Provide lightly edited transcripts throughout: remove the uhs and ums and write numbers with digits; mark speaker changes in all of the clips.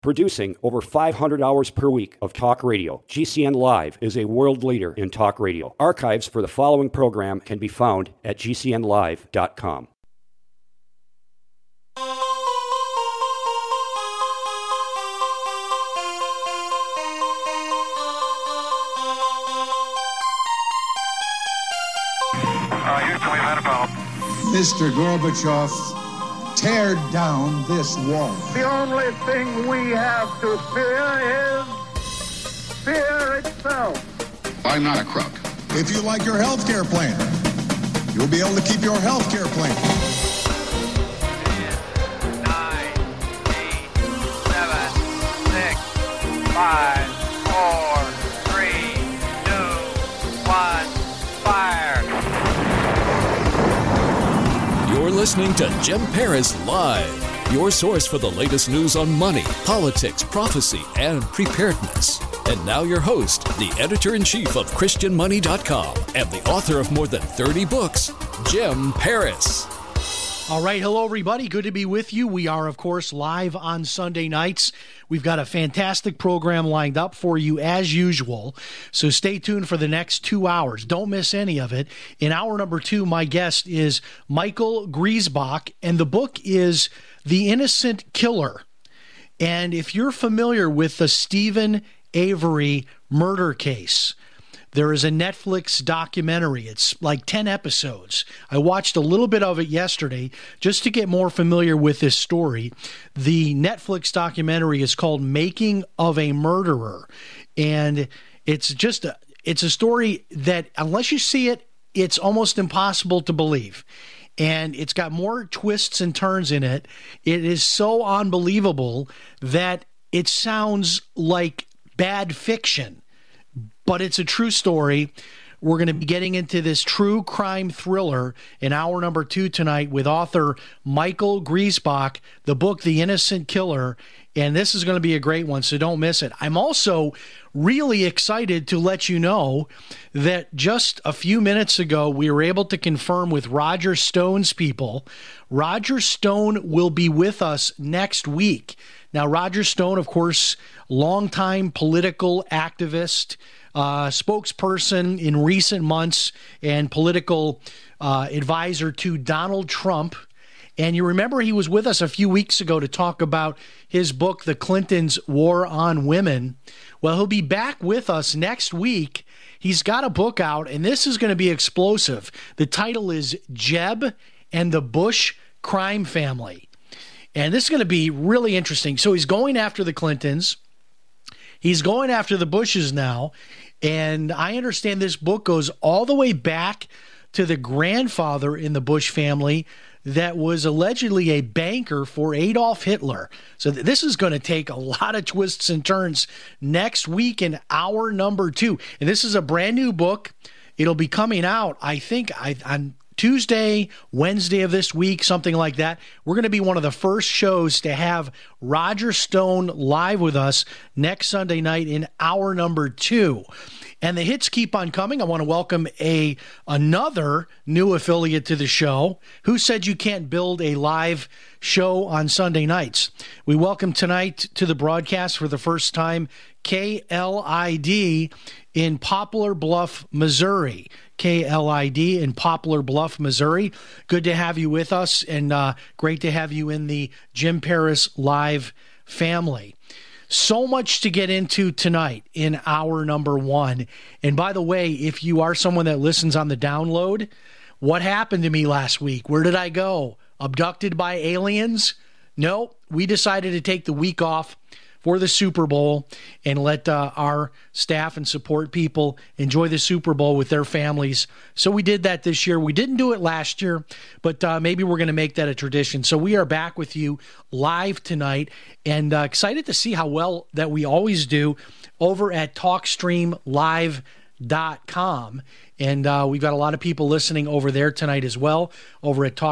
Speaker 1: Producing over 500 hours per week of talk radio, GCN Live is a world leader in talk radio. Archives for the following program can be found at gcnlive.com.
Speaker 2: Mr. Gorbachev, tear down this wall.
Speaker 3: The only thing we have to fear is fear itself.
Speaker 4: I'm not a crook.
Speaker 2: If you like your health care plan, you'll be able to keep your health care plan.
Speaker 3: 10, 9, 8, 7, 6, 5, 4, 3, 2, 1, fire.
Speaker 5: You're listening to Jim Paris Live, your source for the latest news on money, politics, prophecy, and preparedness. And now your host, the editor-in-chief of ChristianMoney.com and the author of more than 30 books, Jim Paris.
Speaker 6: All right, hello everybody. Good to be with you. We are, of course, live on Sunday nights. We've got a fantastic program lined up for you as usual, so stay tuned for the next 2 hours. Don't miss any of it. In hour number 2, my guest is Michael Griesbach, and the book is The Innocent Killer. And if you're familiar with the Stephen Avery murder case, there is a Netflix documentary. It's like 10 episodes. I watched a little bit of it yesterday just to get more familiar with this story. The Netflix documentary is called Making of a Murderer. And it's a story that unless you see it, it's almost impossible to believe. And it's got more twists and turns in it. It is so unbelievable that it sounds like bad fiction. But it's a true story. We're going to be getting into this true crime thriller in hour number 2 tonight with author Michael Griesbach, the book The Innocent Killer, and this is going to be a great one, so don't miss it. I'm also really excited to let you know that just a few minutes ago, we were able to confirm with Roger Stone's people, Roger Stone will be with us next week. Now, Roger Stone, of course, longtime political activist, spokesperson in recent months and political advisor to Donald Trump. And you remember he was with us a few weeks ago to talk about his book, The Clintons' War on Women. Well, he'll be back with us next week. He's got a book out, and this is going to be explosive. The title is Jeb and the Bush Crime Family. And this is going to be really interesting. So he's going after the Clintons. He's going after the Bushes now. And I understand this book goes all the way back to the grandfather in the Bush family that was allegedly a banker for Adolf Hitler. So this is going to take a lot of twists and turns next week in hour number 2. And this is a brand new book. It'll be coming out, I think, on Tuesday, Wednesday of this week, something like that. We're going to be one of the first shows to have Roger Stone live with us next Sunday night in hour number 2. And the hits keep on coming. I want to welcome another new affiliate to the show. Who said you can't build a live show on Sunday nights? We welcome tonight to the broadcast for the first time KLID in Poplar Bluff, Missouri. KLID in Poplar Bluff, Missouri. Good to have you with us, and great to have you in the Jim Paris Live family. So much to get into tonight in hour number 1. And by the way, if you are someone that listens on the download, what happened to me last week? Where did I go? Abducted by aliens? No, we decided to take the week off for the Super Bowl and let our staff and support people enjoy the Super Bowl with their families. So we did that this year. We didn't do it last year, but maybe we're going to make that a tradition. So we are back with you live tonight, and excited to see how well that we always do over at TalkStreamLive.com. And we've got a lot of people listening over there tonight as well, over at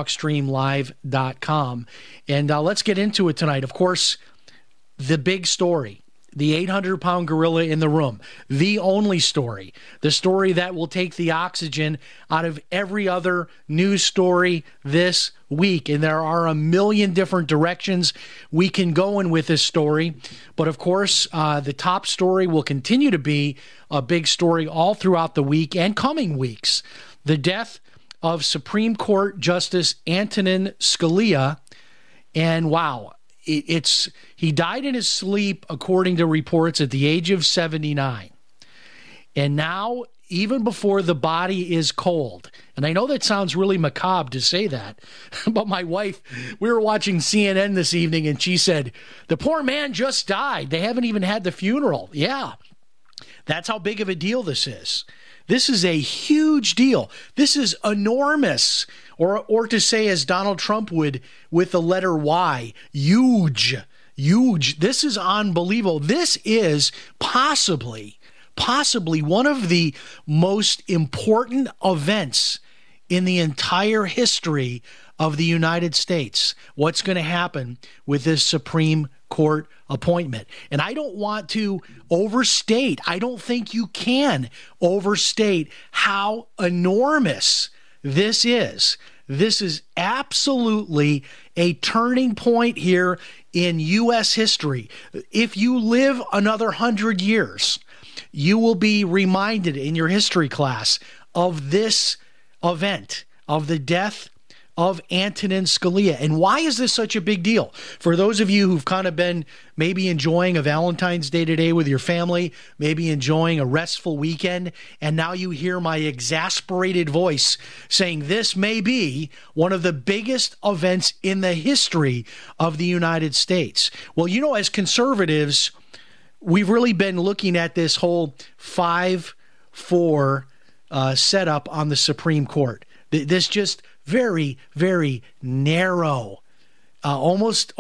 Speaker 6: TalkStreamLive.com. And let's get into it tonight. Of course, the big story the 800-pound gorilla in the room, the only story, the story that will take the oxygen out of every other news story this week. And there are a million different directions we can go in with this story. But of course, the top story will continue to be a big story all throughout the week and coming weeks. The death of Supreme Court Justice Antonin Scalia. And wow, he died in his sleep, according to reports, at the age of 79. And now, even before the body is cold, and I know that sounds really macabre to say that, but my wife, we were watching CNN this evening, and she said, the poor man just died. They haven't even had the funeral. Yeah, that's how big of a deal this is. This is a huge deal. This is enormous. Or to say, as Donald Trump would with the letter Y, huge, huge. This is unbelievable. This is possibly one of the most important events in the entire history of the United States. What's going to happen with this Supreme Court appointment? And I don't want to overstate, I don't think you can overstate how enormous this is. This is absolutely a turning point here in U.S. history. If you live another 100 years, you will be reminded in your history class of this event, of the death of Antonin Scalia. And why is this such a big deal? For those of you who've kind of been maybe enjoying a Valentine's Day today with your family, maybe enjoying a restful weekend, and now you hear my exasperated voice saying this may be one of the biggest events in the history of the United States. Well, you know, as conservatives, we've really been looking at this whole 5-4 setup on the Supreme Court. This just very, very narrow, almost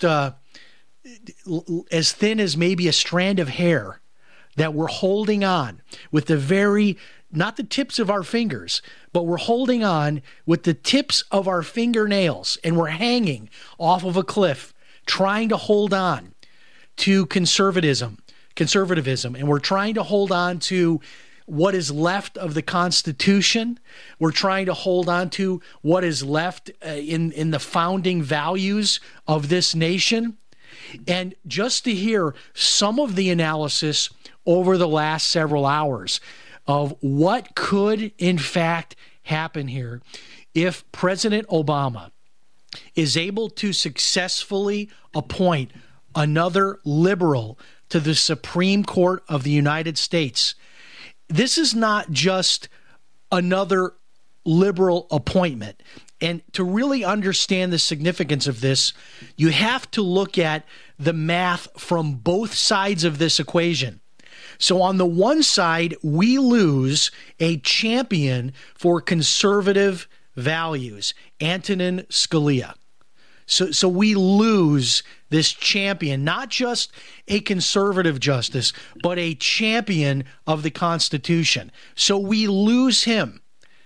Speaker 6: as thin as maybe a strand of hair that we're holding on with not the tips of our fingers, but we're holding on with the tips of our fingernails, and we're hanging off of a cliff trying to hold on to conservatism, and we're trying to hold on to what is left of the Constitution. We're trying to hold on to what is left in the founding values of this nation. And just to hear some of the analysis over the last several hours of what could in fact happen here if President Obama is able to successfully appoint another liberal to the Supreme Court of the United States. This is not just another liberal appointment. And to really understand the significance of this, you have to look at the math from both sides of this equation. So on the one side, we lose a champion for conservative values, Antonin Scalia. So we lose this champion, not just a conservative justice, but a champion of the Constitution. So we lose him.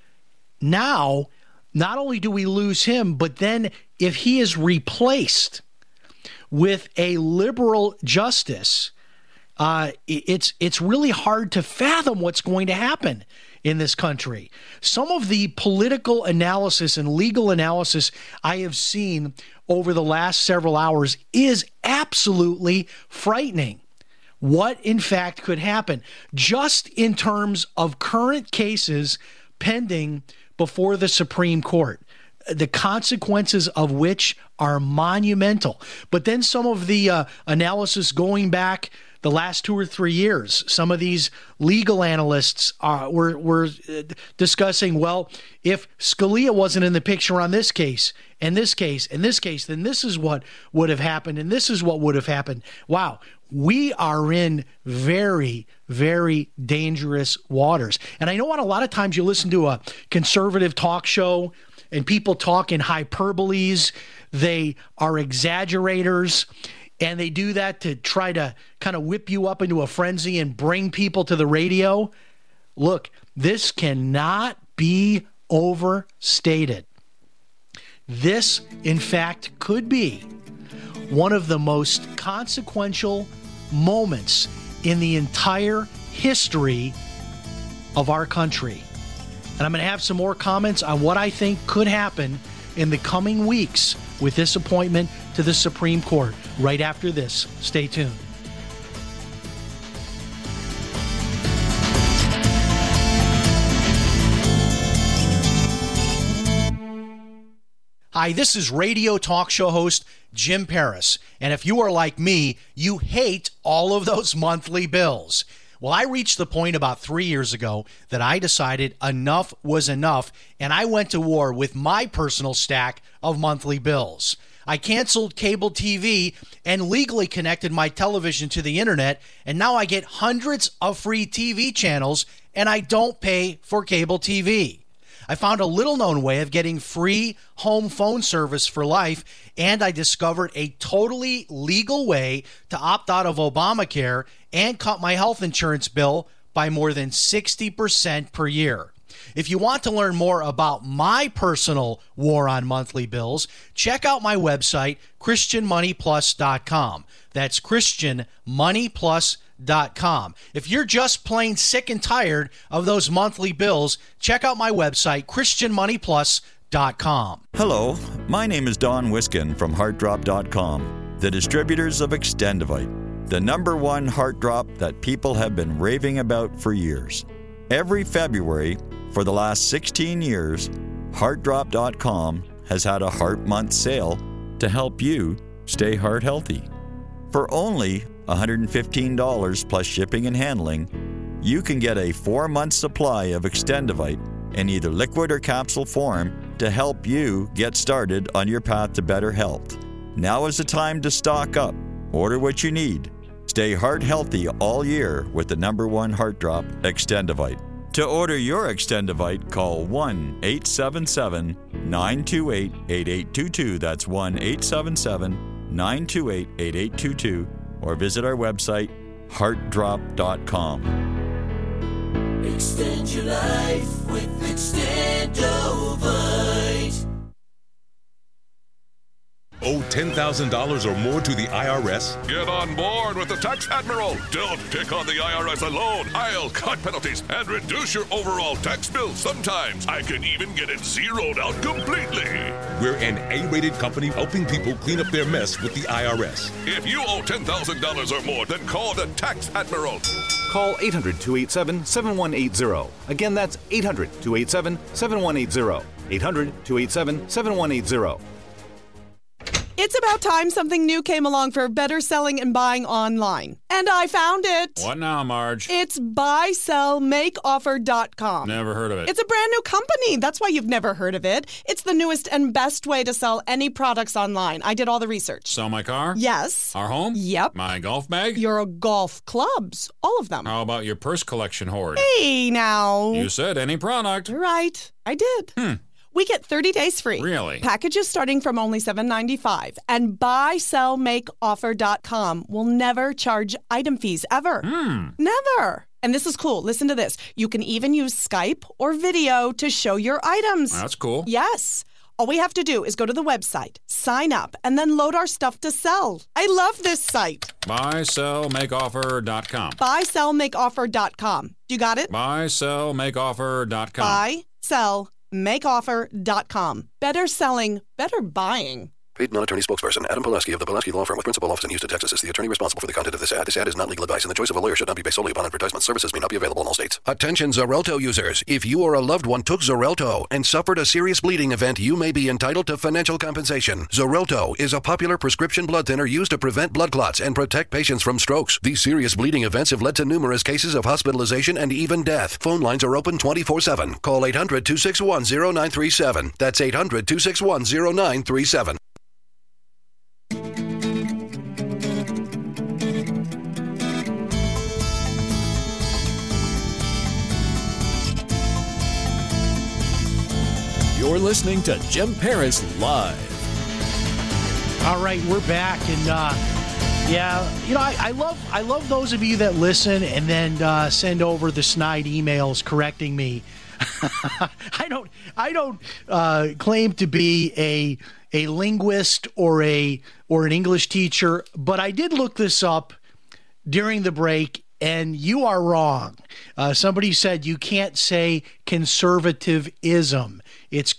Speaker 6: Now, not only do we lose him, but then if he is replaced with a liberal justice, it's really hard to fathom what's going to happen in this country. Some of the political analysis and legal analysis I have seen over the last several hours is absolutely frightening. What, in fact, could happen just in terms of current cases pending before the Supreme Court, the consequences of which are monumental. But then some of the analysis going back the last 2 or 3 years, some of these legal analysts were discussing, well, if Scalia wasn't in the picture on this case, and this case, and this case, then this is what would have happened, and this is what would have happened. Wow, we are in very, very dangerous waters. And I know a lot of times you listen to a conservative talk show and people talk in hyperboles, they are exaggerators, and they do that to try to kind of whip you up into a frenzy and bring people to the radio. Look, this cannot be overstated. This, in fact, could be one of the most consequential moments in the entire history of our country. And I'm going to have some more comments on what I think could happen in the coming weeks with this appointment to the Supreme Court right after this. Stay tuned. Hi, this is radio talk show host Jim Paris. And if you are like me, you hate all of those monthly bills. Well, I reached the point about 3 years ago that I decided enough was enough, and I went to war with my personal stack of monthly bills. I canceled cable TV and legally connected my television to the internet, and now I get hundreds of free TV channels, and I don't pay for cable TV. I found a little-known way of getting free home phone service for life, and I discovered a totally legal way to opt out of Obamacare and cut my health insurance bill by more than 60% per year. If you want to learn more about my personal war on monthly bills, check out my website, ChristianMoneyPlus.com. That's ChristianMoneyPlus.com. If you're just plain sick and tired of those monthly bills, check out my website, ChristianMoneyPlus.com.
Speaker 4: Hello, my name is Don Wiskin from HeartDrop.com, the distributors of Extendivite, the #1 heart drop that people have been raving about for years. Every February for the last 16 years, HeartDrop.com has had a Heart Month sale to help you stay heart healthy. For only $115 plus shipping and handling, you can get a 4-month supply of Extendivite in either liquid or capsule form to help you get started on your path to better health. Now is the time to stock up. Order what you need. Stay heart healthy all year with the #1 heart drop, Extendivite. To order your Extendivite, call 1-877-928-8822. That's 1-877-928-8822. Or visit our website, heartdrop.com.
Speaker 7: Extend your life with Extendovite.
Speaker 8: Owe $10,000 or more to the IRS?
Speaker 9: Get on board with the Tax Admiral. Don't pick on the IRS alone. I'll cut penalties and reduce your overall tax bill. Sometimes I can even get it zeroed out completely.
Speaker 8: We're an A-rated company helping people clean up their mess with the IRS.
Speaker 9: If you owe $10,000 or more, then call the Tax Admiral.
Speaker 10: Call 800-287-7180. Again, that's 800-287-7180. 800-287-7180.
Speaker 11: It's about time something new came along for better selling and buying online. And I found it.
Speaker 12: What now, Marge?
Speaker 11: It's buysellmakeoffer.com.
Speaker 12: Never heard of it.
Speaker 11: It's a brand new company. That's why you've never heard of it. It's the newest and best way to sell any products online. I did all the research.
Speaker 12: Sell my car?
Speaker 11: Yes.
Speaker 12: Our home?
Speaker 11: Yep.
Speaker 12: My golf bag?
Speaker 11: Your golf clubs. All of them.
Speaker 12: How about your purse collection hoard?
Speaker 11: Hey, now.
Speaker 12: You said any product.
Speaker 11: Right. I did. We get 30 days free.
Speaker 12: Really?
Speaker 11: Packages starting from only $7.95. And buysellmakeoffer.com will never charge item fees, ever. Never. And this is cool. Listen to this. You can even use Skype or video to show your items.
Speaker 12: That's cool.
Speaker 11: Yes. All we have to do is go to the website, sign up, and then load our stuff to sell. I love this site.
Speaker 12: Buysellmakeoffer.com.
Speaker 11: Buysellmakeoffer.com. You got it?
Speaker 12: Buysellmakeoffer.com.
Speaker 11: Buysellmakeoffer.com. Better selling, better buying.
Speaker 13: Paid non-attorney spokesperson Adam Pulaski of the Pulaski Law Firm with principal office in Houston, Texas is the attorney responsible for the content of this ad. This ad is not legal advice, and the choice of a lawyer should not be based solely upon advertisement. Services may not be available in all states.
Speaker 14: Attention Xarelto users. If you or a loved one took Xarelto and suffered a serious bleeding event, you may be entitled to financial compensation. Xarelto is a popular prescription blood thinner used to prevent blood clots and protect patients from strokes. These serious bleeding events have led to numerous cases of hospitalization and even death. Phone lines are open 24/7. Call 800-261-0937. That's 800-261-0937.
Speaker 5: You're listening to Jim Paris Live.
Speaker 6: All right, we're back, and I love those of you that listen and then send over the snide emails correcting me. I don't claim to be a linguist or an English teacher, but I did look this up. during the break, and you are wrong. Somebody said you can't say conservatism. It's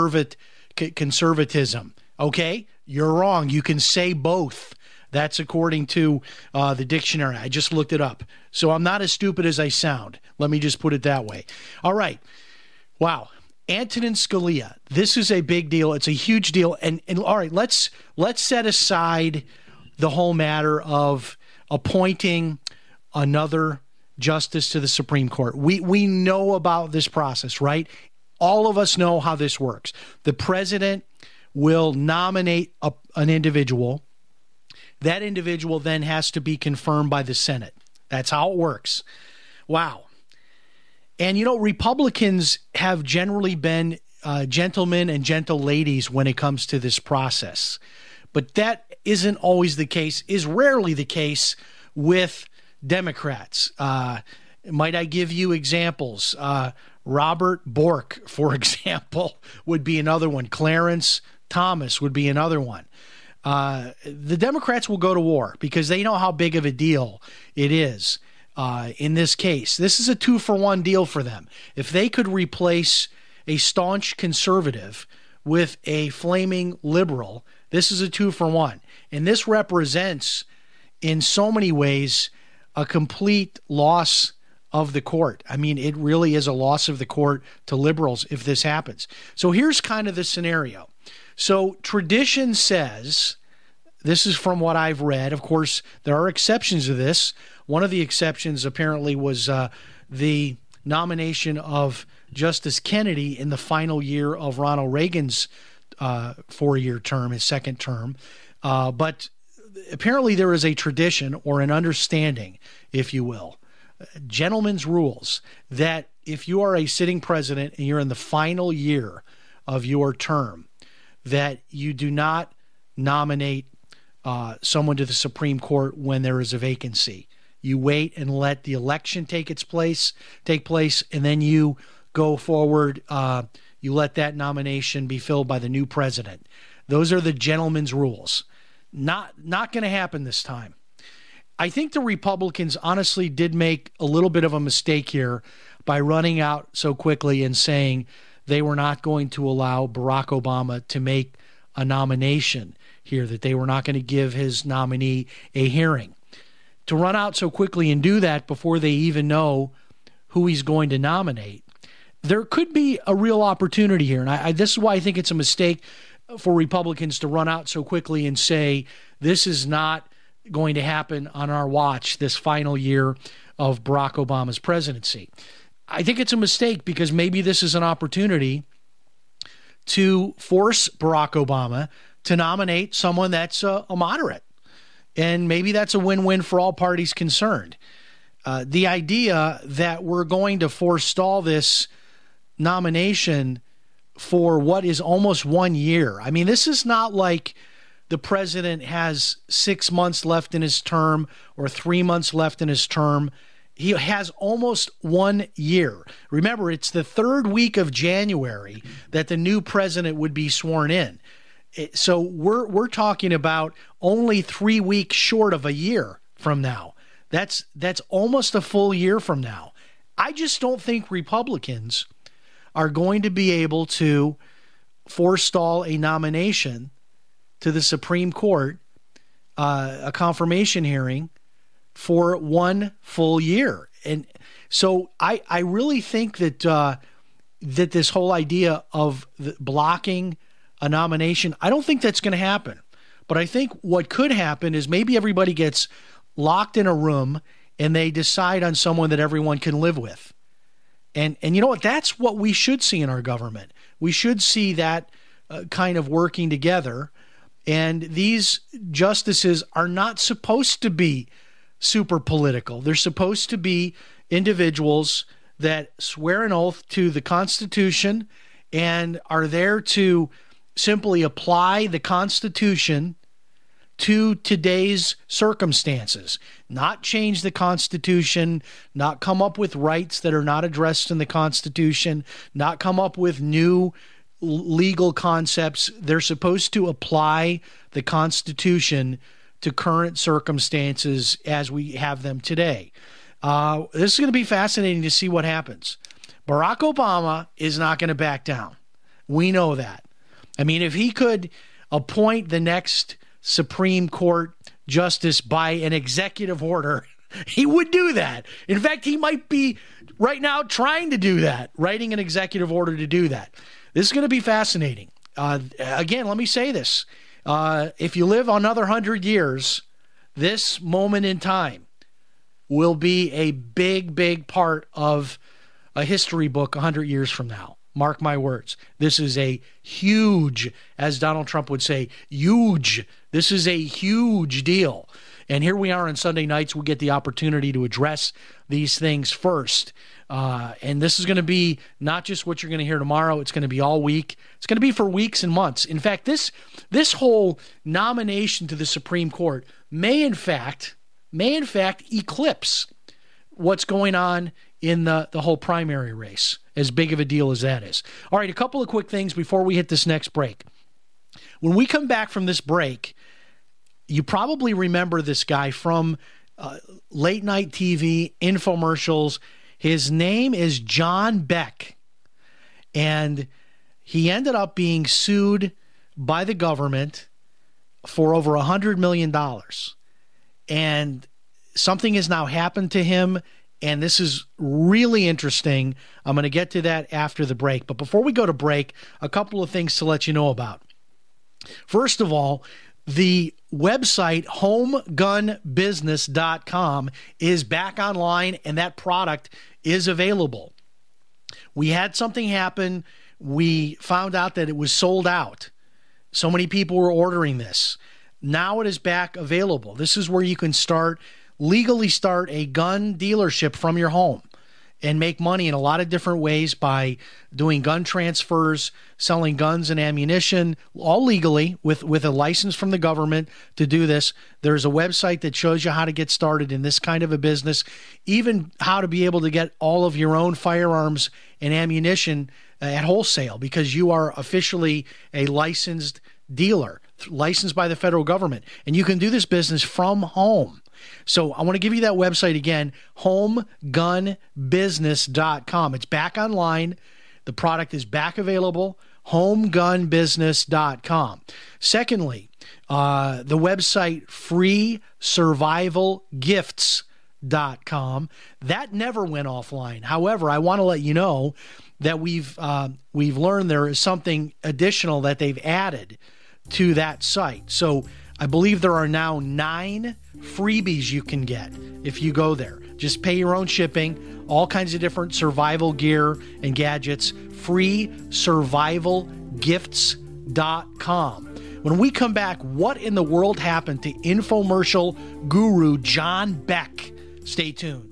Speaker 6: conservatism. Okay? You're wrong. You can say both. That's according to the dictionary. I just looked it up. So I'm not as stupid as I sound. Let me just put it that way. All right. Wow. Antonin Scalia. This is a big deal. It's a huge deal. And all right, let's set aside the whole matter of appointing another justice to the Supreme Court. We know about this process, right? All of us know how this works. The president will nominate an individual. That individual then has to be confirmed by the Senate. That's how it works. Wow. And, Republicans have generally been gentlemen and gentle ladies when it comes to this process. But that isn't always the case, is rarely the case with Democrats. Might I give you examples? Robert Bork, for example, would be another one. Clarence Thomas would be another one. The Democrats will go to war because they know how big of a deal it is in this case. This is a 2-for-1 deal for them. If they could replace a staunch conservative with a flaming liberal, this is a 2-for-1. And this represents, in so many ways, a complete loss of the court. I mean, it really is a loss of the court to liberals if this happens. So here's kind of the scenario. So tradition says, this is from what I've read, of course, there are exceptions to this. One of the exceptions apparently was the nomination of Justice Kennedy in the final year of Ronald Reagan's 4-year term, his second term. But apparently there is a tradition or an understanding, if you will, gentlemen's rules, that if you are a sitting president and you're in the final year of your term, that you do not nominate someone to the Supreme Court when there is a vacancy. You wait and let the election take place, and then you go forward. You let that nomination be filled by the new president. Those are the gentleman's rules. Not going to happen this time. I think the Republicans honestly did make a little bit of a mistake here by running out so quickly and saying they were not going to allow Barack Obama to make a nomination here, that they were not going to give his nominee a hearing. To run out so quickly and do that before they even know who he's going to nominate, there could be a real opportunity here. And this is why I think it's a mistake for Republicans to run out so quickly and say, this is not going to happen on our watch, this final year of Barack Obama's presidency. I think it's a mistake because maybe this is an opportunity to force Barack Obama to nominate someone that's a moderate. And maybe that's a win-win for all parties concerned. The idea that we're going to forestall this nomination for what is almost 1 year. I mean, this is not like the president has 6 months left in his term or 3 months left in his term. He has almost 1 year. Remember, it's the third week of January that the new president would be sworn in. So we're talking about only 3 weeks short of a year from now. That's almost a full year from now. I just don't think Republicans are going to be able to forestall a nomination to the Supreme Court, a confirmation hearing for 1 full year. And so I really think that that this whole idea of blocking a nomination, I don't think that's going to happen. But I think what could happen is maybe everybody gets locked in a room and they decide on someone that everyone can live with. And you know what? That's what we should see in our government. We should see that kind of working together. And these justices are not supposed to be super political. They're supposed to be individuals that swear an oath to the Constitution and are there to simply apply the Constitution to today's circumstances, not change the Constitution, not come up with rights that are not addressed in the Constitution, not come up with new legal concepts. They're supposed to apply the Constitution to current circumstances as we have them today. This is going to be fascinating to see what happens. Barack Obama is not going to back down. We know that. I mean, if he could appoint the next Supreme Court justice by an executive order, he would do that. In fact, he might be right now trying to do that, writing an executive order to do that. This is going to be fascinating. Again, let me say this. If you live another 100 years, this moment in time will be a big, big part of a history book 100 years from now. Mark my words. This is a huge, as Donald Trump would say, huge. This is a huge deal. And here we are on Sunday nights. We get the opportunity to address these things first. And this is going to be not just what you're going to hear tomorrow. It's going to be all week. It's going to be for weeks and months. In fact, this whole nomination to the Supreme Court may in fact eclipse what's going on in the whole primary race, as big of a deal as that is. All right, a couple of quick things before we hit this next break. When we come back from this break, you probably remember this guy from late night TV, infomercials. His name is John Beck, and he ended up being sued by the government for over $100 million. And something has now happened to him, and this is really interesting. I'm going to get to that after the break. But before we go to break, a couple of things to let you know about. First of all, the website homegunbusiness.com is back online, and that product is available. We had something happen. We found out that it was sold out. So many people were ordering this. Now it is back available. This is where you can legally start a gun dealership from your home and make money in a lot of different ways by doing gun transfers, selling guns and ammunition, all legally with a license from the government to do this. There's a website that shows you how to get started in this kind of a business, even how to be able to get all of your own firearms and ammunition at wholesale, because you are officially a licensed dealer, licensed by the federal government. And you can do this business from home. So I want to give you that website again, homegunbusiness.com. It's back online. The product is back available, homegunbusiness.com. Secondly, the website freesurvivalgifts.com. That never went offline. However, I want to let you know that we've learned there is something additional that they've added to that site. So I believe there are now 9 freebies you can get if you go there. Just pay your own shipping, all kinds of different survival gear and gadgets, freesurvivalgifts.com. When we come back, what in the world happened to infomercial guru John Beck? Stay tuned.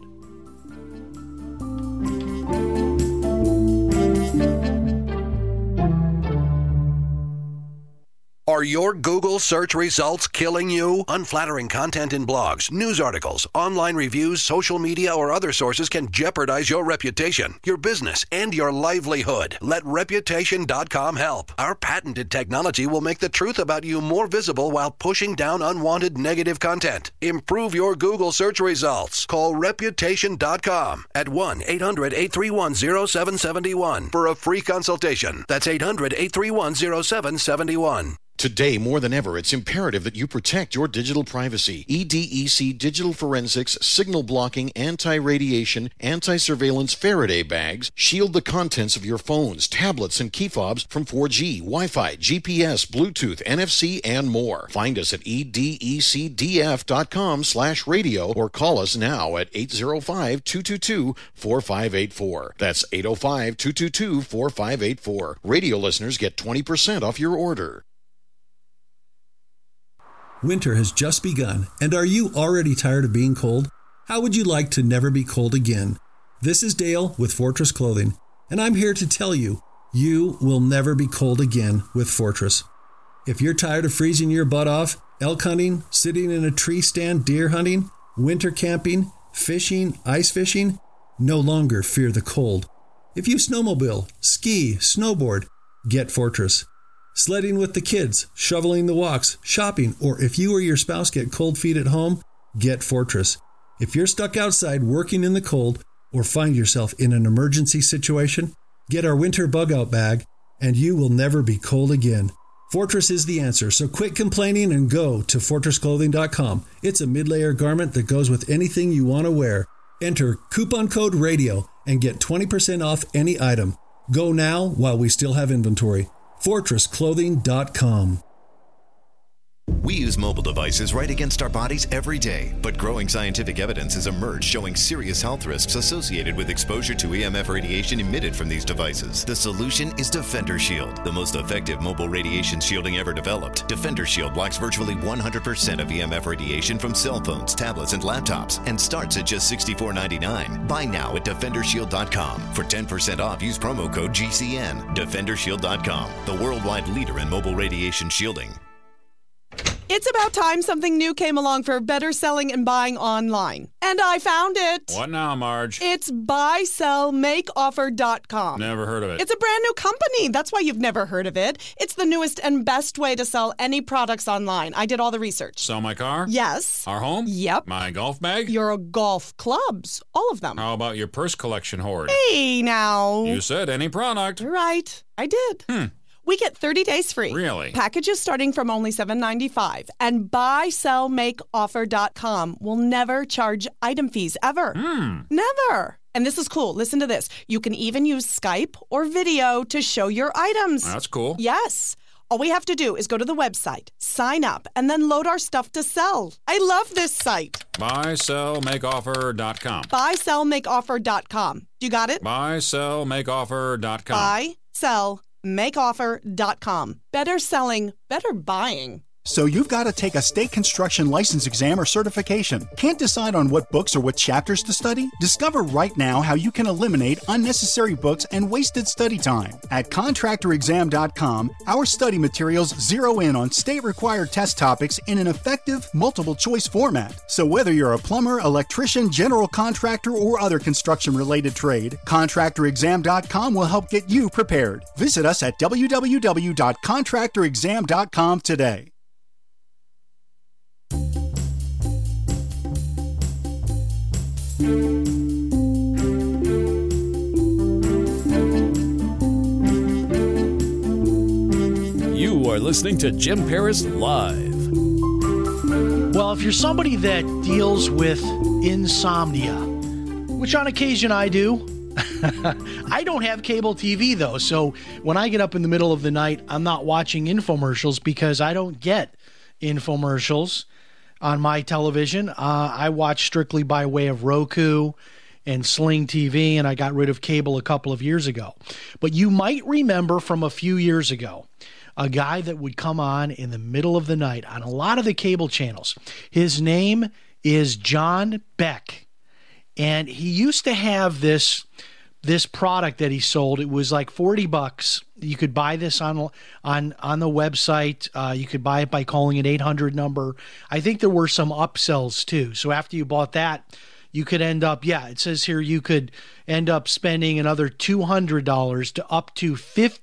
Speaker 14: Are your Google search results killing you? Unflattering content in blogs, news articles, online reviews, social media, or other sources can jeopardize your reputation, your business, and your livelihood. Let Reputation.com help. Our patented technology will make the truth about you more visible while pushing down unwanted negative content. Improve your Google search results. Call Reputation.com at 1-800-831-0771 for a free consultation. That's 800-831-0771.
Speaker 10: Today, more than ever, it's imperative that you protect your digital privacy. EDEC Digital Forensics, Signal Blocking, Anti-Radiation, Anti-Surveillance Faraday Bags shield the contents of your phones, tablets, and key fobs from 4G, Wi-Fi, GPS, Bluetooth, NFC, and more. Find us at edecdf.com/radio or call us now at 805-222-4584. That's 805-222-4584. Radio listeners get 20% off your order.
Speaker 15: Winter has just begun, and are you already tired of being cold? How would you like to never be cold again? This is Dale with Fortress Clothing, and I'm here to tell you, you will never be cold again with Fortress. If you're tired of freezing your butt off, elk hunting, sitting in a tree stand, deer hunting, winter camping, fishing, ice fishing, no longer fear the cold. If you snowmobile, ski, snowboard, get Fortress. sledding with the kids, shoveling the walks, shopping, or if you or your spouse get cold feet at home, get Fortress. If you're stuck outside working in the cold or find yourself in an emergency situation, get our winter bug out bag and you will never be cold again. Fortress is the answer, so quit complaining and go to fortressclothing.com. It's a mid-layer garment that goes with anything you want to wear. Enter coupon code RADIO and get 20% off any item. Go now while we still have inventory. fortressclothing.com.
Speaker 16: We use mobile devices right against our bodies every day, but growing scientific evidence has emerged showing serious health risks associated with exposure to EMF radiation emitted from these devices. The solution is Defender Shield, the most effective mobile radiation shielding ever developed. Defender Shield blocks virtually 100% of EMF radiation from cell phones, tablets, and laptops, and starts at just $64.99. Buy now at DefenderShield.com. For 10% off, use promo code GCN. DefenderShield.com, the worldwide leader in mobile radiation shielding.
Speaker 11: It's about time something new came along for better selling and buying online. And I found it.
Speaker 12: What now, Marge?
Speaker 11: It's buysellmakeoffer.com.
Speaker 12: Never heard of it.
Speaker 11: It's a brand new company. That's why you've never heard of it. It's the newest and best way to sell any products online. I did all the research.
Speaker 12: Sell my car?
Speaker 11: Yes.
Speaker 12: Our home?
Speaker 11: Yep.
Speaker 12: My golf bag?
Speaker 11: Your golf clubs. All of them.
Speaker 12: How about your purse collection hoard?
Speaker 11: Hey, now.
Speaker 12: You said any product.
Speaker 11: Right. I did. We get 30 days free.
Speaker 12: Really?
Speaker 11: Packages starting from only $7.95. And buysellmakeoffer.com will never charge item fees, ever. Never. And this is cool. Listen to this. You can even use Skype or video to show your items.
Speaker 12: That's cool.
Speaker 11: Yes. All we have to do is go to the website, sign up, and then load our stuff to sell. I love this site.
Speaker 12: Buysellmakeoffer.com.
Speaker 11: Buysellmakeoffer.com. You got it?
Speaker 12: Buysellmakeoffer.com.
Speaker 11: Buysellmakeoffer.com. Better selling, better buying.
Speaker 17: So you've got to take a state construction license exam or certification. Can't decide on what books or what chapters to study? Discover right now how you can eliminate unnecessary books and wasted study time. At contractorexam.com, our study materials zero in on state-required test topics in an effective, multiple-choice format. So whether you're a plumber, electrician, general contractor, or other construction-related trade, contractorexam.com will help get you prepared. Visit us at www.contractorexam.com today.
Speaker 5: You are listening to Jim Paris Live.
Speaker 6: Well, if you're somebody that deals with insomnia, which on occasion I do, I don't have cable TV though, so when I get up in the middle of the night, I'm not watching infomercials because I don't get infomercials on my television. I watch strictly by way of Roku and Sling TV, and I got rid of cable a couple of years ago. But you might remember from a few years ago, a guy that would come on in the middle of the night on a lot of the cable channels. His name is John Beck, and he used to have this product that he sold. It was like $40. You could buy this on the website. You could buy it by calling an 800 number. I think there were some upsells too. So after you bought that, you could end up, it says here you could end up spending another $200 to up to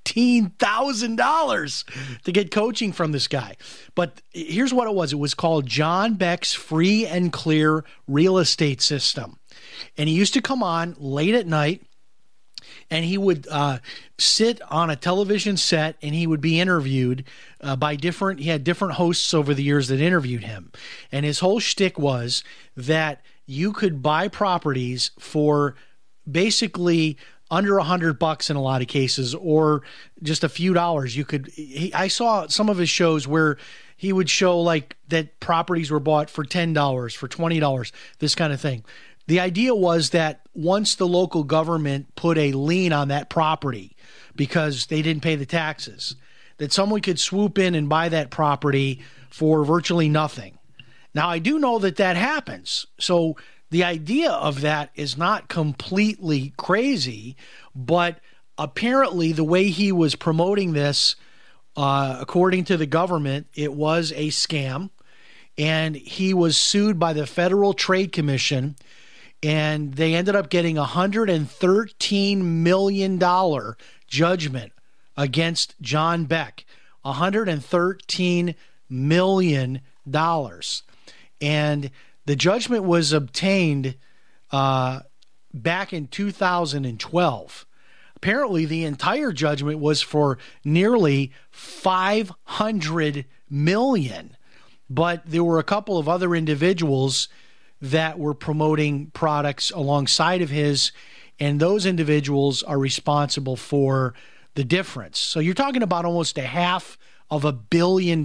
Speaker 6: $15,000 to get coaching from this guy. But here's what it was. It was called John Beck's Free and Clear Real Estate System. And he used to come on late at night, and he would sit on a television set, and he would be interviewed he had different hosts over the years that interviewed him. And his whole shtick was that you could buy properties for basically under $100 in a lot of cases, or just a few dollars. I saw some of his shows where he would show like that properties were bought for $10, for $20, this kind of thing. The idea was that once the local government put a lien on that property because they didn't pay the taxes, that someone could swoop in and buy that property for virtually nothing. Now, I do know that happens. So the idea of that is not completely crazy, but apparently the way he was promoting this, according to the government, it was a scam, and he was sued by the Federal Trade Commission, and they ended up getting a $113 million judgment against John Beck $113 million. And the judgment was obtained back in 2012. Apparently, the entire judgment was for nearly $500 million. But there were a couple of other individuals that were promoting products alongside of his, and those individuals are responsible for the difference. So you're talking about almost $500 million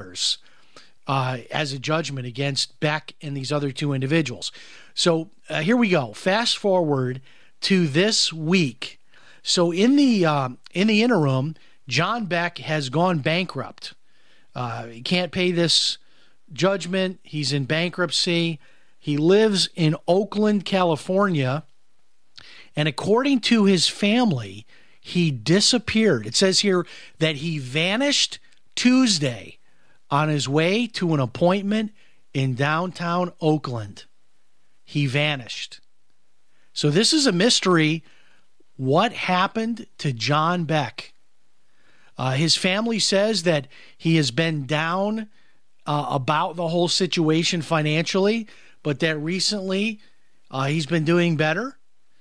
Speaker 6: as a judgment against Beck and these other two individuals. So here we go. Fast forward to this week. So in the interim, John Beck has gone bankrupt. He can't pay this judgment. He's in bankruptcy. He lives in Oakland, California. And according to his family, he disappeared. It says here that he vanished Tuesday on his way to an appointment in downtown Oakland. He vanished. So this is a mystery. What happened to John Beck? His family says that he has been down about the whole situation financially, but that recently he's been doing better.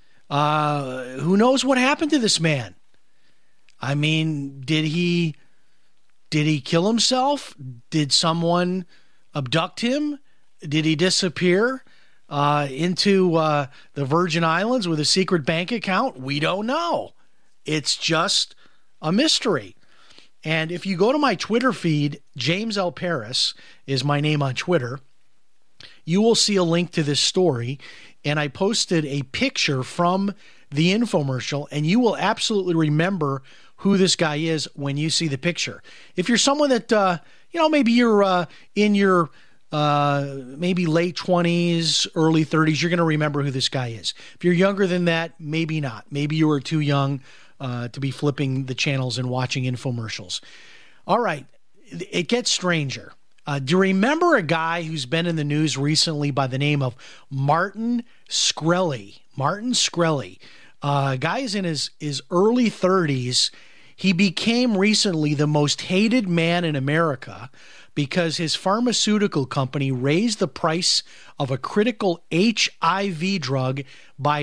Speaker 6: Who knows what happened to this man? I mean, did he kill himself? Did someone abduct him? Did he disappear into the Virgin Islands with a secret bank account? We don't know. It's just a mystery. And if you go to my Twitter feed, James L. Paris is my name on Twitter, you will see a link to this story. And I posted a picture from the infomercial, and you will absolutely remember who this guy is when you see the picture. If you're someone that, maybe you're in your maybe late 20s, early 30s, you're going to remember who this guy is. If you're younger than that, maybe not. Maybe you were too young to be flipping the channels and watching infomercials. All right, it gets stranger. Do you remember a guy who's been in the news recently by the name of Martin Shkreli? Martin Shkreli. Guy is in his early 30s. He became recently the most hated man in America because his pharmaceutical company raised the price of a critical HIV drug by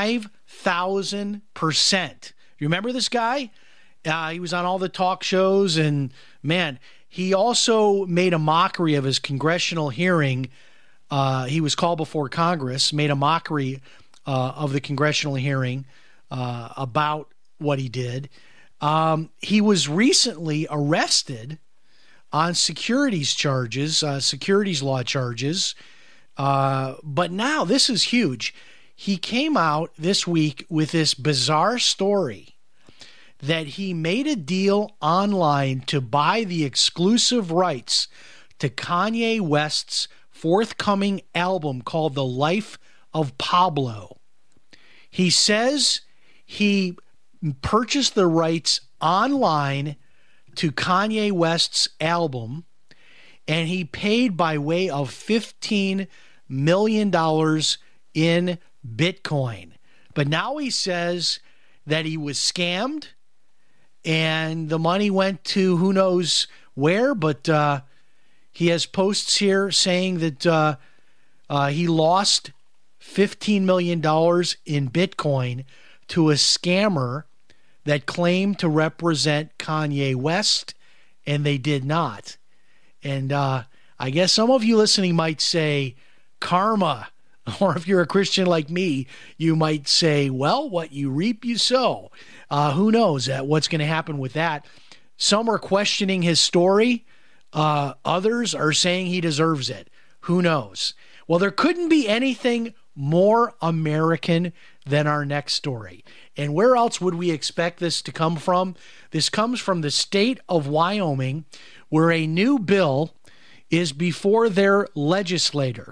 Speaker 6: 5,000%. You remember this guy? He was on all the talk shows, and man, he also made a mockery of his congressional hearing. He was called before Congress, made a mockery of the congressional hearing about what he did. He was recently arrested on securities law charges. But now this is huge. He came out this week with this bizarre story that he made a deal online to buy the exclusive rights to Kanye West's forthcoming album called The Life of Pablo. He says he purchased the rights online to Kanye West's album, and he paid by way of $15 million in Bitcoin. But now he says that he was scammed, and the money went to who knows where, but he has posts here saying that he lost $15 million in Bitcoin to a scammer that claimed to represent Kanye West, and they did not. And I guess some of you listening might say, karma. Or if you're a Christian like me, you might say, well, what you reap, you sow. Who knows what's going to happen with that? Some are questioning his story. Others are saying he deserves it. Who knows? Well, there couldn't be anything more American than our next story. And where else would we expect this to come from? This comes from the state of Wyoming, where a new bill is before their legislature.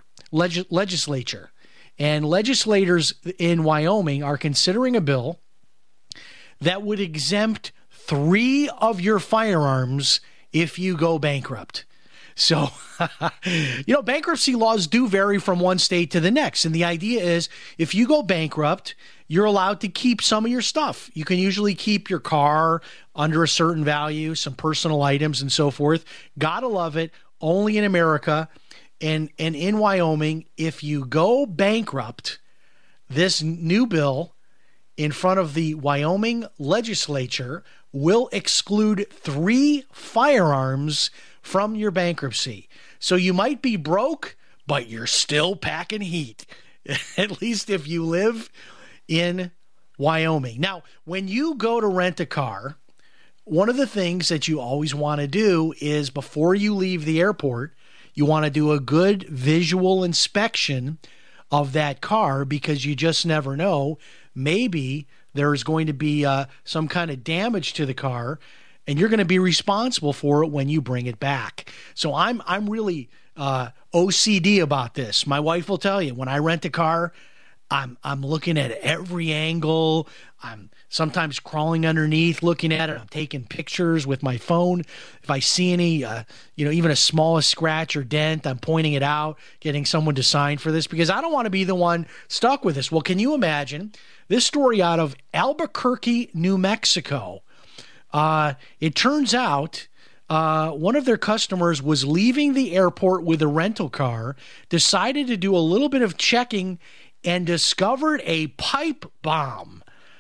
Speaker 6: And legislators in Wyoming are considering a bill that would exempt 3 of your firearms if you go bankrupt. So, bankruptcy laws do vary from one state to the next. And the idea is if you go bankrupt, you're allowed to keep some of your stuff. You can usually keep your car under a certain value, some personal items and so forth. Gotta love it. Only in America. And in Wyoming, if you go bankrupt, this new bill in front of the Wyoming legislature will exclude 3 firearms from your bankruptcy. So you might be broke, but you're still packing heat, at least if you live in Wyoming. Now, when you go to rent a car, one of the things that you always want to do is before you leave the airport, you want to do a good visual inspection of that car because you just never know. Maybe there's going to be some kind of damage to the car, and you're going to be responsible for it when you bring it back. So I'm really OCD about this. My wife will tell you, when I rent a car, I'm looking at every angle. I'm sometimes crawling underneath, looking at it. I'm taking pictures with my phone. If I see any, even a smallest scratch or dent, I'm pointing it out, getting someone to sign for this because I don't want to be the one stuck with this. Well, can you imagine this story out of Albuquerque, New Mexico? It turns out one of their customers was leaving the airport with a rental car, decided to do a little bit of checking, and discovered a pipe bomb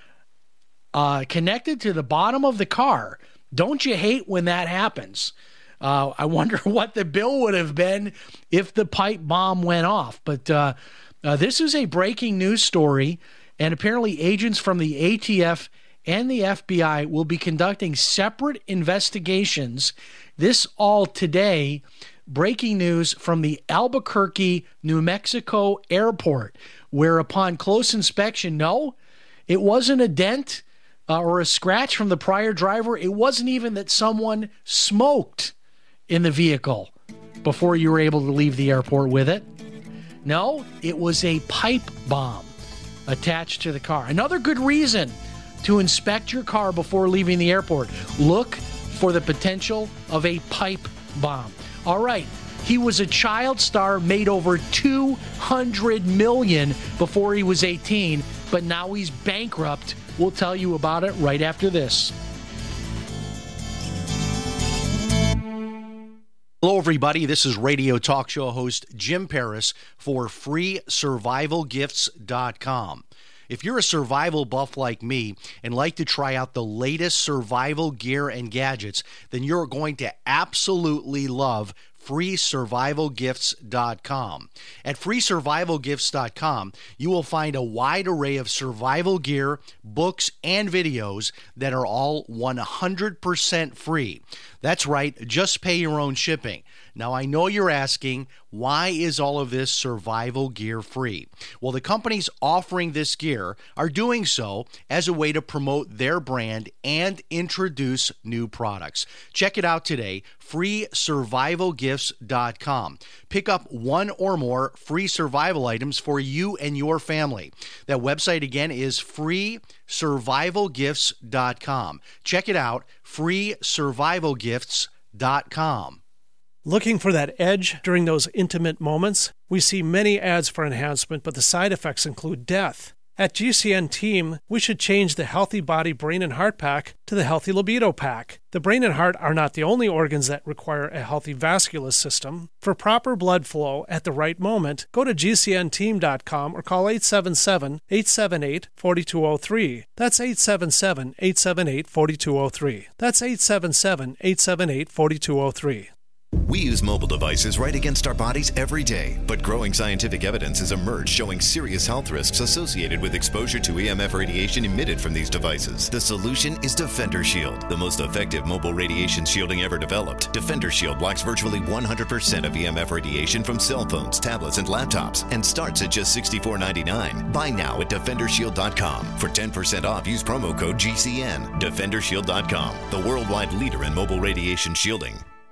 Speaker 6: connected to the bottom of the car. Don't you hate when that happens? I wonder what the bill would have been if the pipe bomb went off. But this is a breaking news story, and apparently agents from the ATF and the FBI will be conducting separate investigations. This all today. Breaking news from the Albuquerque, New Mexico airport, where upon close inspection, no, it wasn't a dent or a scratch from the prior driver. It wasn't even that someone smoked in the vehicle before you were able to leave the airport with it. No, it was a pipe bomb attached to the car. Another good reason to inspect your car before leaving the airport. Look for the potential of a pipe bomb. All right, he was a child star, made over $200 million before he was 18, but now he's bankrupt. We'll tell you about it right after this. Hello, everybody. This is radio talk show host Jim Paris for FreeSurvivalGifts.com. If you're a survival buff like me and like to try out the latest survival gear and gadgets, then you're going to absolutely love FreeSurvivalGifts.com. At FreeSurvivalGifts.com, you will find a wide array of survival gear, books, and videos that are all 100% free. That's right, just pay your own shipping. Now, I know you're asking, why is all of this survival gear free? Well, the companies offering this gear are doing so as a way to promote their brand and introduce new products. Check it out today, FreeSurvivalGifts.com. Pick up one or more free survival items for you and your family. That website again is FreeSurvivalGifts.com. Check it out, FreeSurvivalGifts.com.
Speaker 18: Looking for that edge during those intimate moments? We see many ads for enhancement, but the side effects include death. At GCN Team, we should change the Healthy Body, Brain, and Heart Pack to the Healthy Libido Pack. The brain and heart are not the only organs that require a healthy vascular system. For proper blood flow at the right moment, go to GCNteam.com or call 877-878-4203. That's 877-878-4203. That's 877-878-4203.
Speaker 16: We use mobile devices right against our bodies every day, but growing scientific evidence has emerged showing serious health risks associated with exposure to EMF radiation emitted from these devices. The solution is Defender Shield, the most effective mobile radiation shielding ever developed. Defender Shield blocks virtually 100% of EMF radiation from cell phones, tablets, and laptops, and starts at just $64.99. Buy now at DefenderShield.com. For 10% off, use promo code GCN. DefenderShield.com, the worldwide leader in mobile radiation shielding.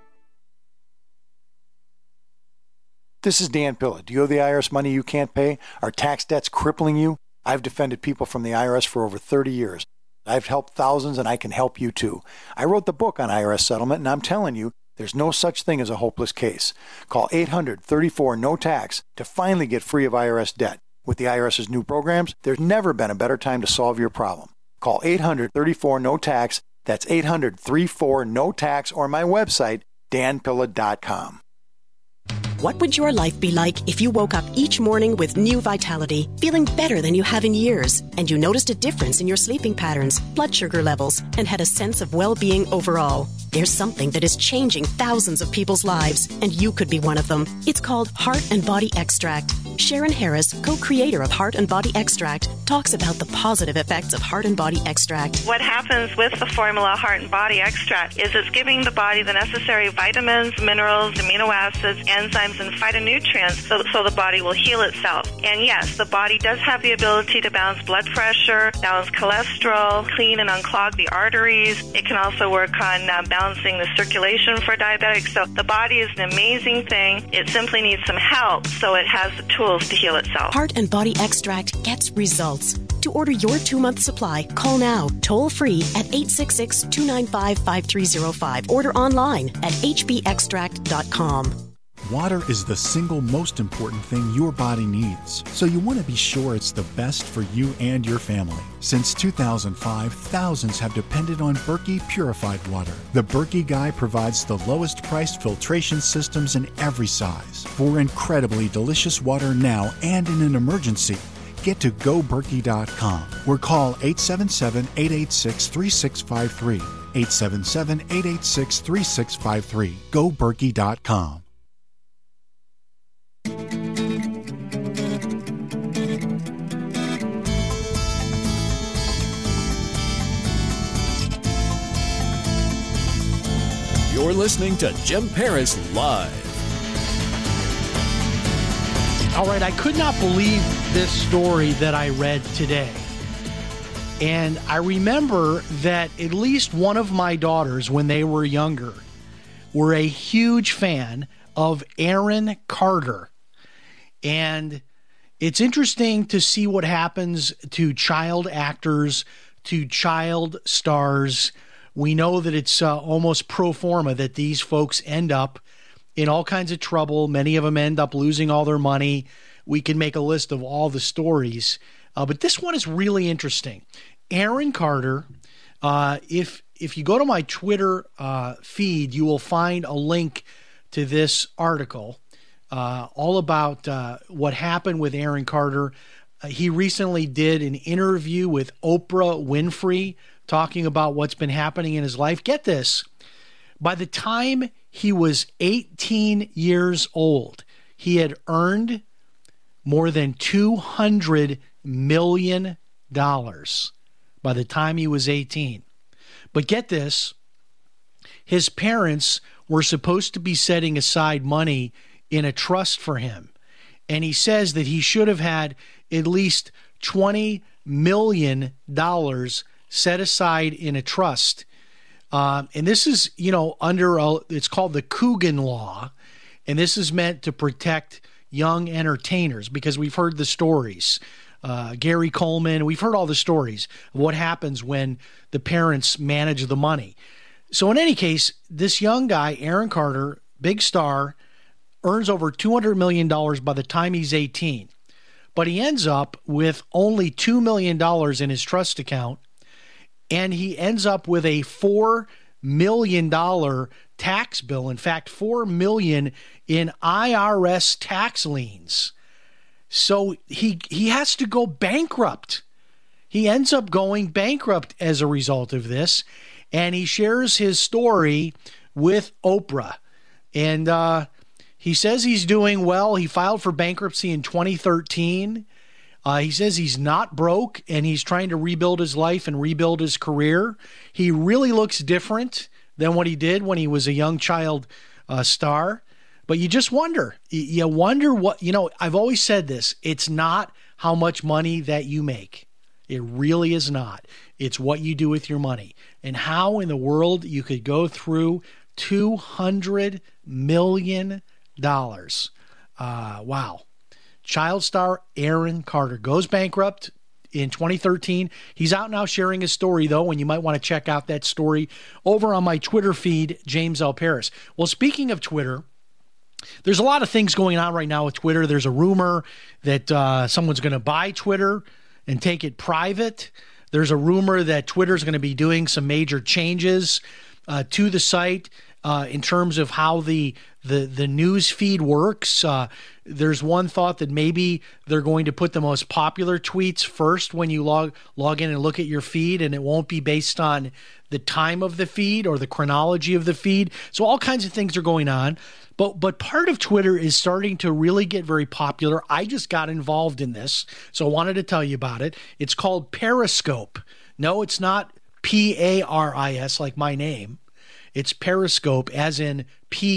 Speaker 19: This is Dan Pilla. Do you owe the IRS money you can't pay? Are tax debts crippling you? I've defended people from the IRS for over 30 years. I've helped thousands, and I can help you too. I wrote the book on IRS settlement, and I'm telling you, There's no such thing as a hopeless case. Call 800-34-NO-TAX to finally get free of IRS debt. With the IRS's new programs, there's never been a better time to solve your problem. Call 800-34-NO-TAX. That's 800-34-NO-TAX, or my website, danpilla.com.
Speaker 20: What would your life be like if you woke up each morning with new vitality, feeling better than you have in years, and you noticed a difference in your sleeping patterns, blood sugar levels, and had a sense of well-being overall? There's something that is changing thousands of people's lives, and you could be one of them. It's called Heart and Body Extract. Sharon Harris, co-creator of Heart and Body Extract, talks about the positive effects of Heart and Body Extract.
Speaker 21: What happens with the formula Heart and Body Extract is it's giving the body the necessary vitamins, minerals, amino acids, enzymes, and phytonutrients so the body will heal itself. And yes, the body does have the ability to balance blood pressure, balance cholesterol, clean and unclog the arteries. It can also work on balancing the circulation for diabetics. So the body is an amazing thing. It simply needs some help, so it has the tools to heal itself.
Speaker 20: Heart and Body Extract gets results. To order your 2-month supply, call now, toll free at 866-295-5305. Order online at hbextract.com.
Speaker 17: Water is the single most important thing your body needs, so you want to be sure it's the best for you and your family. Since 2005, thousands have depended on Berkey purified water. The Berkey Guy provides the lowest priced filtration systems in every size. For incredibly delicious water now and in an emergency, get to GoBerkey.com or call 877-886-3653. 877-886-3653. GoBerkey.com.
Speaker 5: You're listening to Jim Paris Live.
Speaker 6: All right, I could not believe this story that I read today. And I remember that at least one of my daughters, when they were younger, were a huge fan of Aaron Carter. And it's interesting to see what happens to child actors, to child stars. We know that it's almost pro forma that these folks end up in all kinds of trouble. Many of them end up losing all their money. We can make a list of all the stories. But this one is really interesting. Aaron Carter, if you go to my Twitter feed, you will find a link to this article all about what happened with Aaron Carter. He recently did an interview with Oprah Winfrey talking about what's been happening in his life. Get this. By the time he was 18 years old, he had earned more than $200 million by the time he was 18. But get this. His parents were supposed to be setting aside money in a trust for him. And he says that he should have had at least $20 million set aside in a trust. And this is, it's called the Coogan Law. And this is meant to protect young entertainers, because we've heard the stories. Gary Coleman, we've heard all the stories of what happens when the parents manage the money. So in any case, this young guy, Aaron Carter, big star, earns over $200 million by the time he's 18. But he ends up with only $2 million in his trust account, and he ends up with a $4 million tax bill. In fact, $4 million in IRS tax liens. So he has to go bankrupt. He ends up going bankrupt as a result of this, and he shares his story with Oprah. And he says he's doing well. He filed for bankruptcy in 2013. He says he's not broke, and he's trying to rebuild his life and rebuild his career. He really looks different than what he did when he was a young child star. But you just wonder. You wonder what, I've always said this. It's not how much money that you make. It really is not. It's what you do with your money. And how in the world you could go through $200 million. Wow. Child star Aaron Carter goes bankrupt in 2013. He's out now sharing his story, though, and you might want to check out that story over on my Twitter feed, James L. Paris. Well, speaking of Twitter, there's a lot of things going on right now with Twitter. There's a rumor that someone's going to buy Twitter and take it private. There's a rumor that Twitter's going to be doing some major changes to the site in terms of how the news feed works. There's one thought that maybe they're going to put the most popular tweets first when you log in and look at your feed, and it won't be based on the time of the feed or the chronology of the feed. So all kinds of things are going on. But part of Twitter is starting to really get very popular. I just got involved in this, so I wanted to tell you about it. It's called Periscope. No, it's not P-A-R-I-S like my name. It's Periscope, as in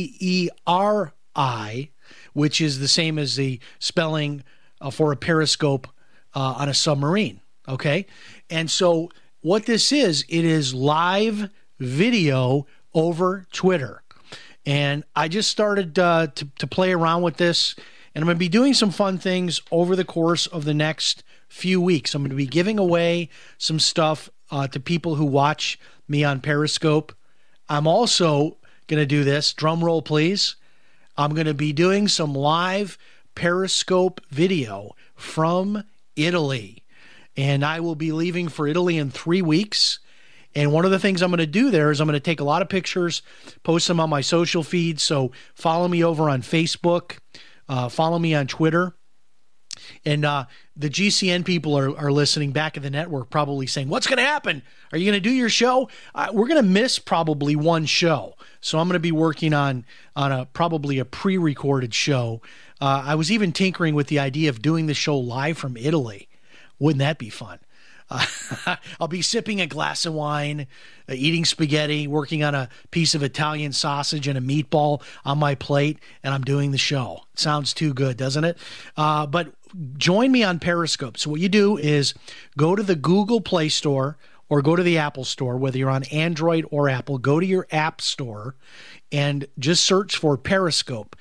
Speaker 6: P-E-R-I, which is the same as the spelling for a periscope on a submarine, okay? And so what this is, it is live video over Twitter. And I just started to play around with this, and I'm going to be doing some fun things over the course of the next few weeks. I'm going to be giving away some stuff to people who watch me on Periscope. I'm also going to do this, drum roll please, I'm going to be doing some live Periscope video from Italy. And I will be leaving for Italy in 3 weeks. And one of the things I'm going to do there is I'm going to take a lot of pictures, post them on my social feed. So follow me over on Facebook, follow me on Twitter. And the GCN people are listening back at the network, probably saying, what's going to happen? Are you going to do your show? We're going to miss probably one show. So I'm going to be working on probably a pre-recorded show. I was even tinkering with the idea of doing the show live from Italy. Wouldn't that be fun? I'll be sipping a glass of wine, eating spaghetti, working on a piece of Italian sausage and a meatball on my plate, and I'm doing the show. Sounds too good, doesn't it? But join me on Periscope. So what you do is go to the Google Play Store or go to the Apple Store, whether you're on Android or Apple, go to your App Store and just search for Periscope,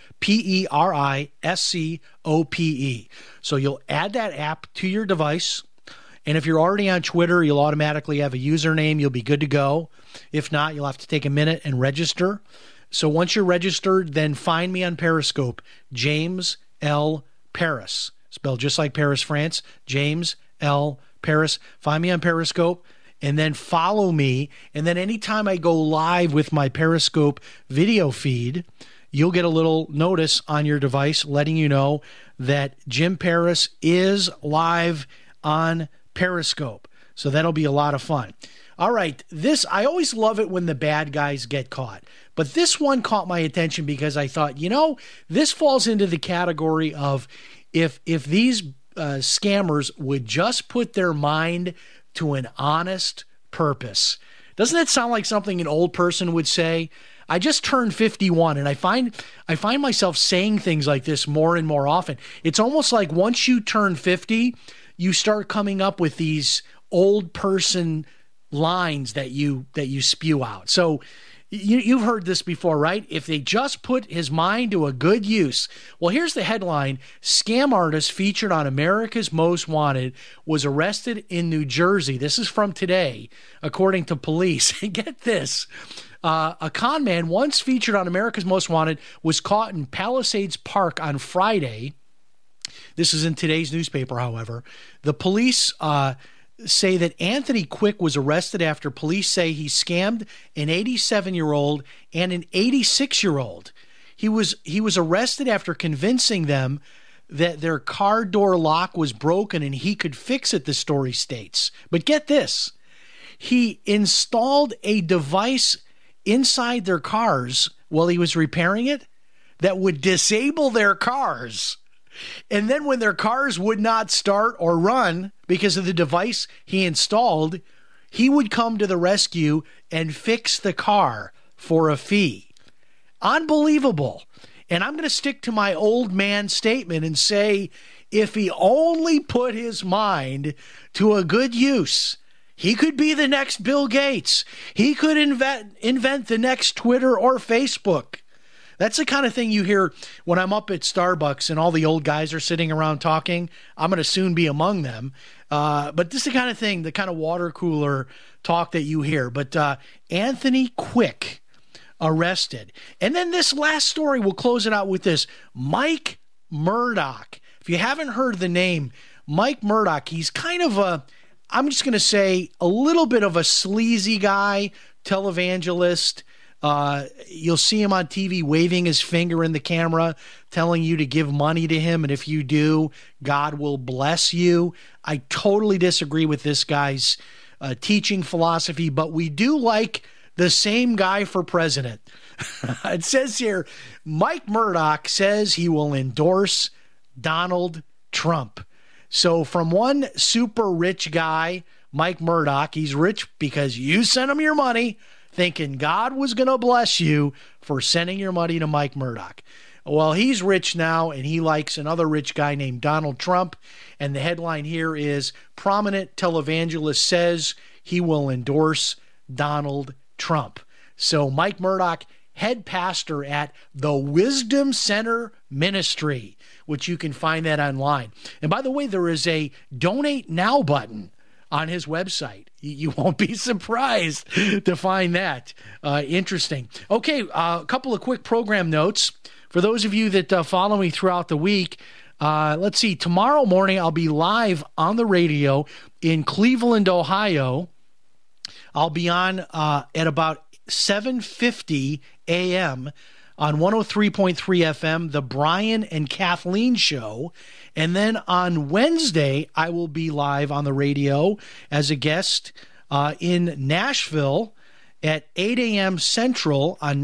Speaker 6: Periscope. So you'll add that app to your device. And if you're already on Twitter, you'll automatically have a username. You'll be good to go. If not, you'll have to take a minute and register. So once you're registered, then find me on Periscope, James L. Paris. Spelled just like Paris, France. James L. Paris. Find me on Periscope and then follow me. And then anytime I go live with my Periscope video feed, you'll get a little notice on your device letting you know that Jim Paris is live on Periscope. So that'll be a lot of fun. All right, I always love it when the bad guys get caught. But this one caught my attention because I thought, this falls into the category of if these scammers would just put their mind to an honest purpose. Doesn't that sound like something an old person would say? I just turned 51, and I find myself saying things like this more and more often. It's almost like once you turn 50, you start coming up with these old person lines that you spew out. So you've heard this before, right? If they just put his mind to a good use. Well, here's the headline. Scam artist featured on America's Most Wanted was arrested in New Jersey. This is from today, according to police. Get this. A con man once featured on America's Most Wanted was caught in Palisades Park on Friday. This is in today's newspaper, however. The police say that Anthony Quick was arrested after police say he scammed an 87-year-old and an 86-year-old. He was arrested after convincing them that their car door lock was broken and he could fix it, the story states. But get this. He installed a device inside their cars while he was repairing it that would disable their cars. And then when their cars would not start or run because of the device he installed, he would come to the rescue and fix the car for a fee. Unbelievable. And I'm going to stick to my old man statement and say, if he only put his mind to a good use, he could be the next Bill Gates. He could invent the next Twitter or Facebook. That's the kind of thing you hear when I'm up at Starbucks and all the old guys are sitting around talking. I'm going to soon be among them. But this is the kind of thing, the kind of water cooler talk that you hear. But Anthony Quick arrested. And then this last story, we'll close it out with this. Mike Murdoch. If you haven't heard the name, Mike Murdoch, he's kind of I'm just going to say, a little bit of a sleazy guy, televangelist. You'll see him on TV waving his finger in the camera, telling you to give money to him, and if you do, God will bless you. I totally disagree with this guy's teaching philosophy, but we do like the same guy for president. It says here, Mike Murdoch says he will endorse Donald Trump. So from one super rich guy, Mike Murdoch, he's rich because you sent him your money, thinking God was going to bless you for sending your money to Mike Murdoch. Well, he's rich now, and he likes another rich guy named Donald Trump. And the headline here is, prominent televangelist says he will endorse Donald Trump. So Mike Murdoch, head pastor at the Wisdom Center Ministry, which you can find that online. And by the way, there is a Donate Now button on his website. You won't be surprised to find that interesting. Okay, a couple of quick program notes. For those of you that follow me throughout the week, let's see, tomorrow morning I'll be live on the radio in Cleveland, Ohio. I'll be on at about 7:50 a.m. on 103.3 FM, The Brian and Kathleen Show. And then on Wednesday, I will be live on the radio as a guest in Nashville at 8 a.m. Central on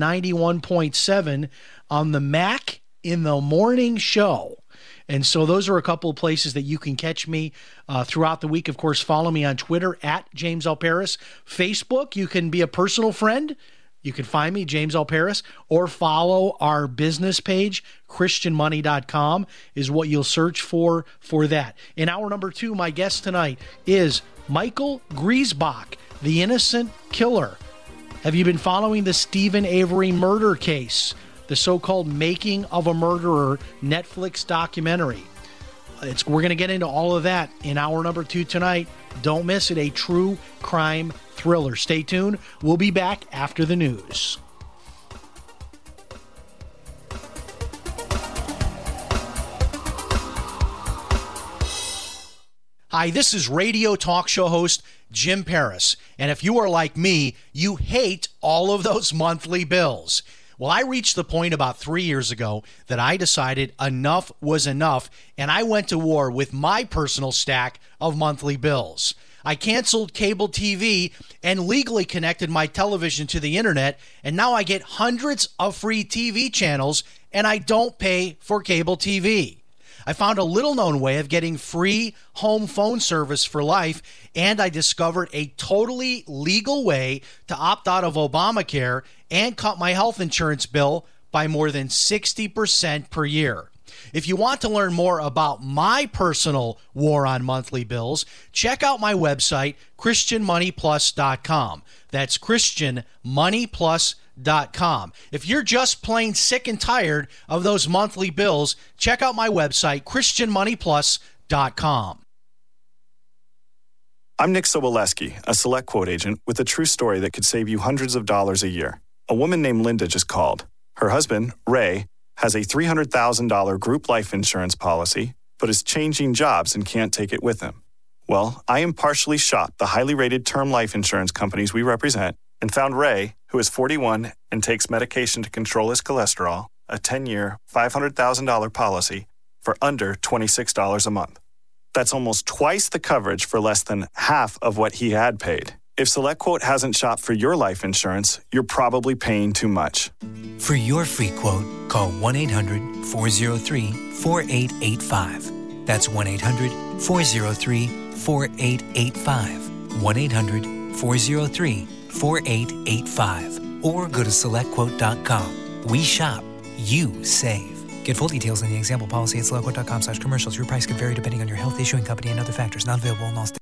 Speaker 6: 91.7 on the Mac in the Morning Show. And so those are a couple of places that you can catch me throughout the week. Of course, follow me on Twitter at James L. Paris. Facebook, you can be a personal friend. You can find me, James L. Paris, or follow our business page, christianmoney.com is what you'll search for that. In hour number 2, my guest tonight is Michael Griesbach, the innocent killer. Have you been following the Stephen Avery murder case, the so-called Making of a Murderer Netflix documentary? We're going to get into all of that in hour number 2 tonight. Don't miss it, a true crime thriller. Stay tuned. We'll be back after the news. Hi, this is radio talk show host Jim Paris. And if you are like me, you hate all of those monthly bills. Well, I reached the point about 3 years ago that I decided enough was enough, and I went to war with my personal stack of monthly bills. I canceled cable TV and legally connected my television to the internet, and now I get hundreds of free TV channels, and I don't pay for cable TV. I found a little-known way of getting free home phone service for life, and I discovered a totally legal way to opt out of Obamacare and cut my health insurance bill by more than 60% per year. If you want to learn more about my personal war on monthly bills, check out my website, christianmoneyplus.com. That's christianmoneyplus.com. If you're just plain sick and tired of those monthly bills, check out my website, christianmoneyplus.com.
Speaker 1: I'm Nick Soboleski, a Select Quote agent with a true story that could save you hundreds of dollars a year. A woman named Linda just called. Her husband, Ray, has a $300,000 group life insurance policy, but is changing jobs and can't take it with him. Well, I impartially shopped the highly rated term life insurance companies we represent and found Ray, who is 41 and takes medication to control his cholesterol, a 10-year, $500,000 policy for under $26 a month. That's almost twice the coverage for less than half of what he had paid. If SelectQuote hasn't shopped for your life insurance, you're probably paying too much.
Speaker 22: For your free quote, call 1-800-403-4885. That's 1-800-403-4885. 1-800-403-4885. Or go to SelectQuote.com. We shop, you save. Get full details in the example policy at SelectQuote.com/commercials. Your price can vary depending on your health, issuing company, and other factors. Not available in all states.